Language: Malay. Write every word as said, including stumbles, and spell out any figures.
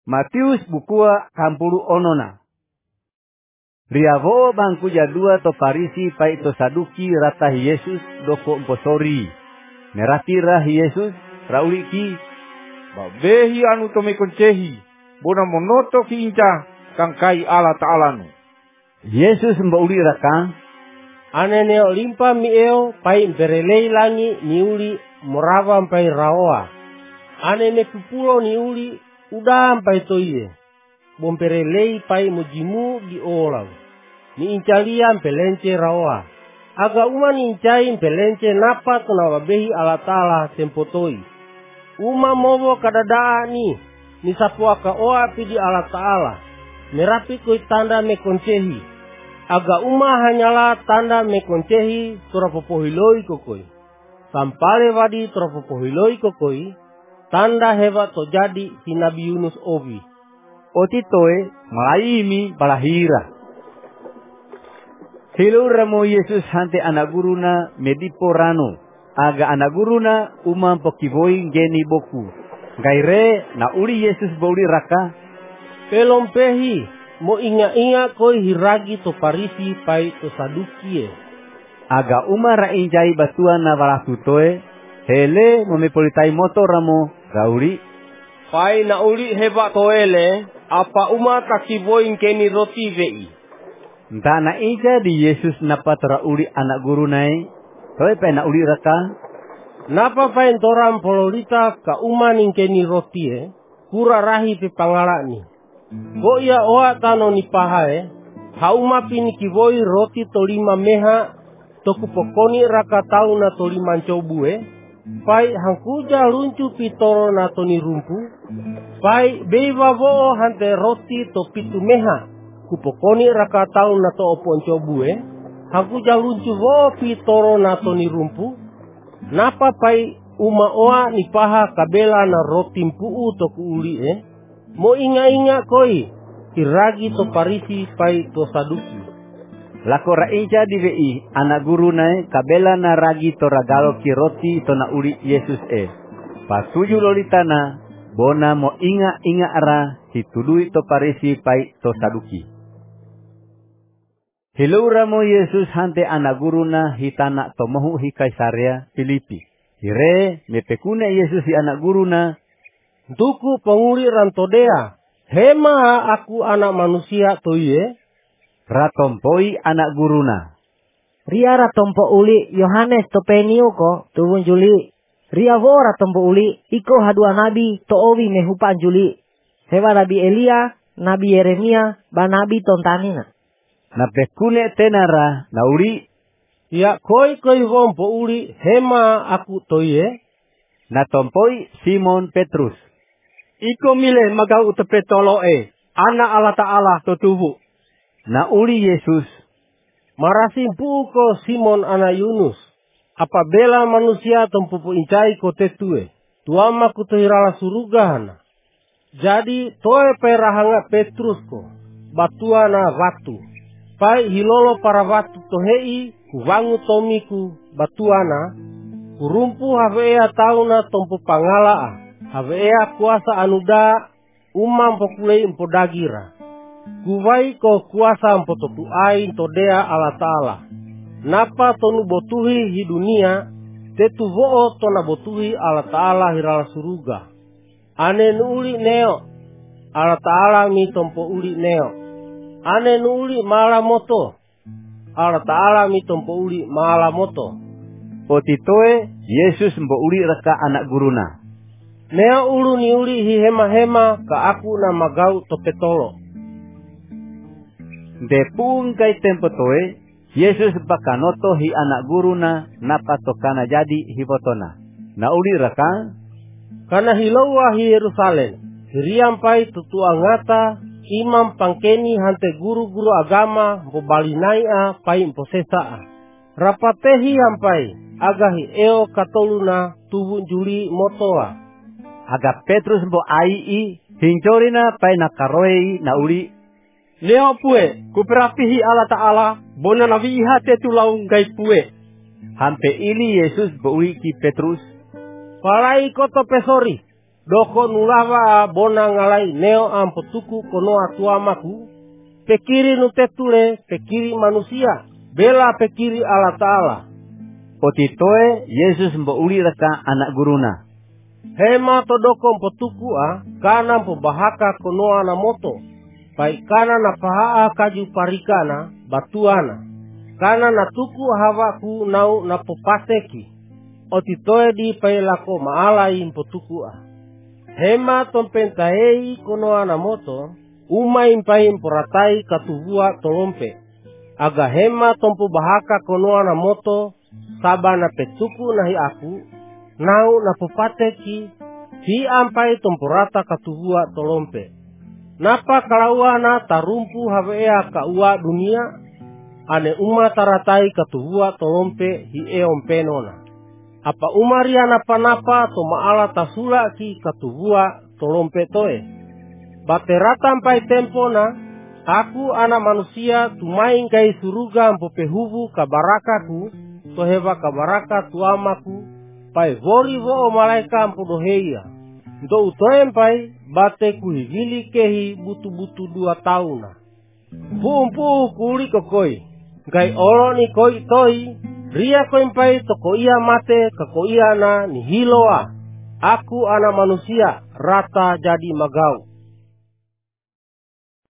Matius bukua kampulu onona. Riavo bangku jadua to Parisi pai to Saduki rata Yesus doko emposori. Nerati rah Yesus rauliki. Babehi anu to mekoncehi. Bona monoto ki inca kangkai Allah Ta'ala nu. Yesus mbauli raka. Aneneo limpa mieo pai berelei langi niuli morava pai raoa. Anene pupulo niuli udam pai toie. Bomperelei pai mujimu di olau. Ni incalia pelence raoa. Aga uma ni incai pelence napa kena behi Allah Ta'ala tempotoi. Uma mobo kadadaa ni. Ni sapuaka oa pidi Allah Ta'ala. Merapi koi tanda mekoncehi. Aga uma hanyalah tanda mekoncehi turapopohiloi kokoi. Sampale wadi turapopohiloi kokoi. Tanda hebat tojadi si Nabi Yunus obi. Otitoe malaimi balahira. Hilau ramo Yesus hante anak guruna medipo rano. Aga anak guruna umam pokiboi geni boku. Gaire na uri Yesus bauli raka. Pelompehi mo inga-inga koi hiragi to Parisi pai to Sadukie. Aga uma rainjai batuan na balasutoe. Hele memepolitai motor ramo gauri. Pai na uri hebat toele. Apa uma takiboin keni roti vei. Entah na ija di Yesus napa tora uri anak guru nai. Toi pai na uri raka. Napa pai toram pololita ka uma ningkeni roti e. Kura rahi pe pangalani. Go ia oa tano ni pahae. Hauma pini kiboi roti tolima meha. Toku pokoni raka tau na tolima cobue. Pai hangkuja luncu pitoro na toni rumpu. Pai beiva vo hante roti to pitu meha. Kupokoni raka tau na to opon cobue. Hangkuja luncu vo pitoro na toni rumpu. Napa pai uma oa ni paha kabela na roti mpuu to kuuli eh. Mo inga-inga koi. Iragi to Parisi pai to Saduki. Lako rainja di vei anak guru nai kabela na ragi to ragalo ki roti to na uri Yesus e. Patuju lolitana bona mo inga-inga ara hitudui to Parisi pai to Saduki. Hilaura mo Yesus hante anak guru na hitana to mohu hi Kaisaria Filipi. Hire mepekune Yesus hi anak guru na. Tuku penguri rantodea. Hema aku anak manusia toye. Ratompoi anak guruna. Ria ratompo uli Yohanes to peniu ko tuwun juli. Ria vo ratompo uli iko hadua nabi to owi mehupan juli. Hewa nabi Elia, nabi Yeremia, ba nabi tontanina. Na pekune tenara na uri. Ya koi koi vompo uli hema aku toye. Na tompoi Simon Petrus. Iko mile magau utepetolo e. Anak Allah Ta'ala to tubu. Na uli Yesus. Marasimpu ko Simon anak Yunus. Apa bela manusia tempupu incai ko tetue. Tuama kutohirala surugahana. Jadi toe perahanga Petrus ko. Batua na watu. Pai hilolo para watu tohei. Kuwangu tomiku batuana. Kurumpu havea tauna tompu pangalaa. Havea kuasa anuda. Umam pokulei empodagira. Kuwai ko kuasa empototu ain todea Allah Ta'ala. Napa tonu botuhi hi dunia. Tetu vo'o tona botuhi Allah Ta'ala hirala suruga. Ane nuuli neo. Allah Ta'ala mi tompo uli neo. Ane nuuli mala moto. Allah Ta'ala mi tompo uli mala moto. Potitoe Yesus mbo uli reka anak guruna. Neo ulu ni uli hi hema-hema ka aku na magau topetolo. Depung kay tempo toe, Yesus bakanoto hi anak guruna napatokana jadi hibotona. Nauli raka. Kana hilawa hi Yerusalem. Hiriam pai tutua ngata, imam pangkeni hante guru-guru agama, mpobalinaia pai mposesa. Rapatehi ampai, agahi eo katoluna tubun juli motoa. Aga Petrus mpo ai hincorina pai nakaroei nauli. Leo pue, kuperapihi Allah Ta'ala, bona nabi iha tetu laung gai pue. Hampe ini Yesus baui ki Petrus. Palai koto pesori, Doko nulawa bona ngalai neo am petuku konoa tuamaku. Pekiri nutetule pekiri manusia. Bela pekiri Allah Ta'ala. Otitoe Yesus mbauli raka anak guruna. Hema todoko petuku a kana pembahaka konoa na moto. Baik kana na pahaa kaju parikana batuana. Kana na tuku hawaku nau na popaseki. Otitoe di pailako maalai petuku a. Hema tompentahei konoa na moto. Uma impain poratai katuvua tolompe. Aga hema tompu bahaka konoa na moto. Sabana petuku nahi aku. Nau na popateki. Hi ampai tomporata katuvua tolompe. Napa kalauana tarumpu hawea kaua dunia. Ane uma taratai katuvua tolompe hi eompenona. Apa umaria napa-napa to maala tasula ki katuvua tolompe toe. Baterata ampai tempona. Aku anak manusia tumain kai suruga ampopehubu kabarakaku. Toheba kabaraka tuamaku. Pai vori vo malaika ampodoheia. Ndo utoempai bate kuhivili kehi butu-butu dua tahun. Pumpu kuli kokoi. Gai olo ni koi toi. Ria koimpai toko ia mate kako ia na ni hiloa. Aku anak manusia rata jadi magau.